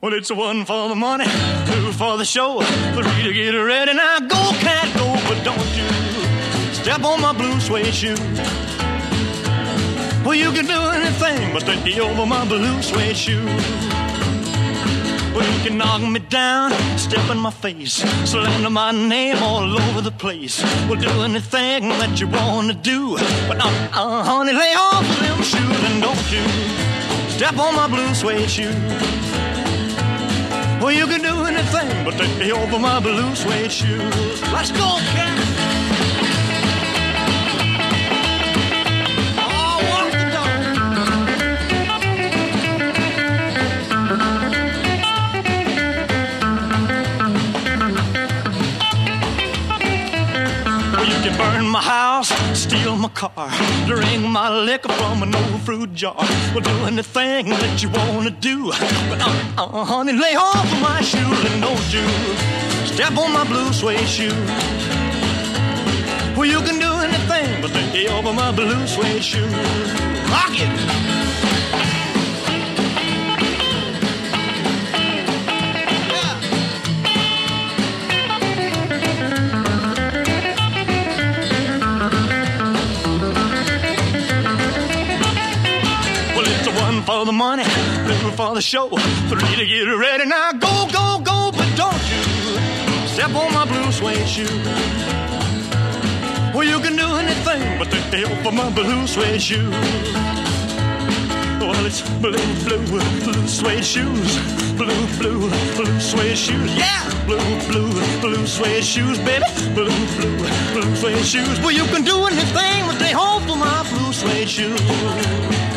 Well, it's one for the money, two for the show, three to get ready. Now go, cat, go, but don't you step on my blue suede shoe. Well, you can do anything but take you over my blue suede shoe. Well, you can knock me down, step in my face, slander my name all over the place. Well, do anything that you want to do, but honey, lay off them shoes and don't you step on my blue suede shoe. Well, you can do anything but take me over my blue suede shoes. Let's go, cat! Oh, walk the dog. Well, you can burn my house, steal my car, drink my liquor from an old fruit jar. Well, do anything that you want to do, but honey, lay off of my shoes and don't you step on my blue suede shoe. Well, you can do anything but lay over my blue suede shoe. Rock it! For the money, two for the show, three to get ready. Now go, go, go, but don't you step on my blue suede shoe. Well, you can do anything but take the help of my blue suede shoe. Well, it's blue, blue, blue suede shoes. Blue, blue, blue suede shoes. Yeah! Blue, blue, blue suede shoes, baby. Blue, blue, blue suede shoes. Well, you can do anything but they hope for my blue suede shoes.